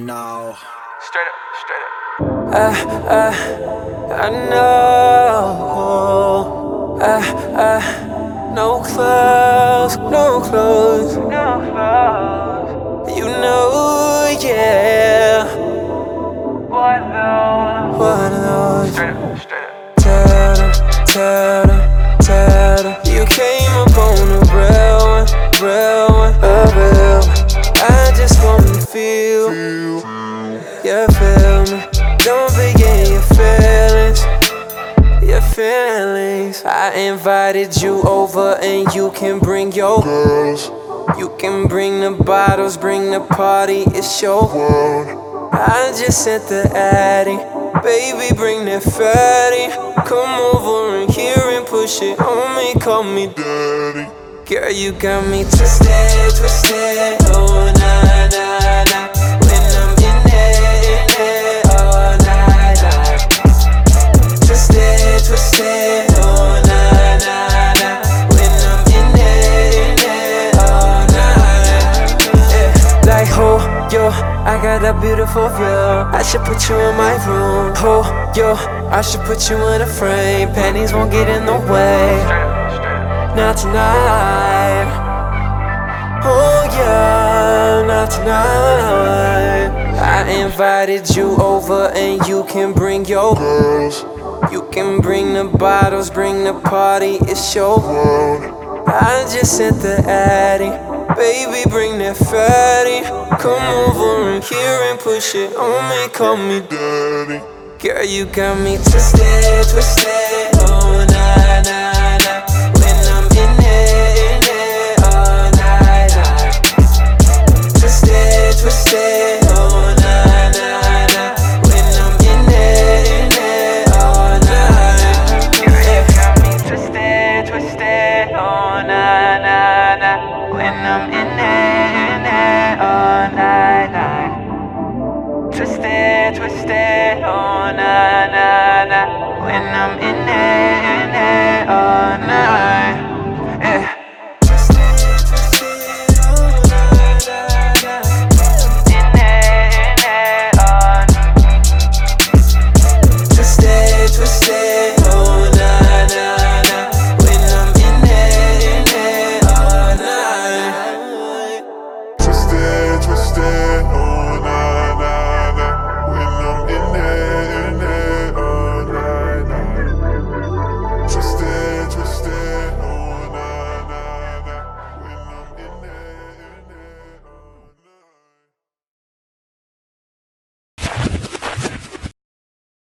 know. Straight up, straight up. I know. No clothes, no clothes, No clothes. you know, yeah. What those? What are those? Straight up, straight up. Tell them, you came up on a real one, real one, a real one. I just wanna feel, you feel me. Don't begin your feelings, your feelings. I invited you over and you can bring your girls. You can bring the bottles, bring the party, it's your world. I just sent the addy, baby bring that fatty. Come over in here and push it on me, call me daddy. Girl, you got me twisted, twisted, oh nah, nah, nah. When I'm in there, all night, night. Twisted, twisted, oh nah, nah, nah. When I'm in there, all night. Yeah. Like, oh, yo, I got a beautiful view. I should put you in my room. Oh, yo, I should put you in a frame. Panties won't get in the way. Straight up, straight up. Not tonight. Oh yeah, not tonight. I invited you over and you can bring your girls. You can bring the bottles, bring the party, it's your world. I just sent the addy, baby bring that fatty. Come over in here and push it on me, call me daddy. Girl, you got me twisted, twisted, oh nah, nah, nah. When I'm in there, all night, night. Twisted, twisted, oh nah, nah, nah. When I'm in there, all night. You got me twisted, twisted, oh nah, nah, nah. When I'm in there, all night, night. Twisted, twisted, oh nah, nah, nah. When I'm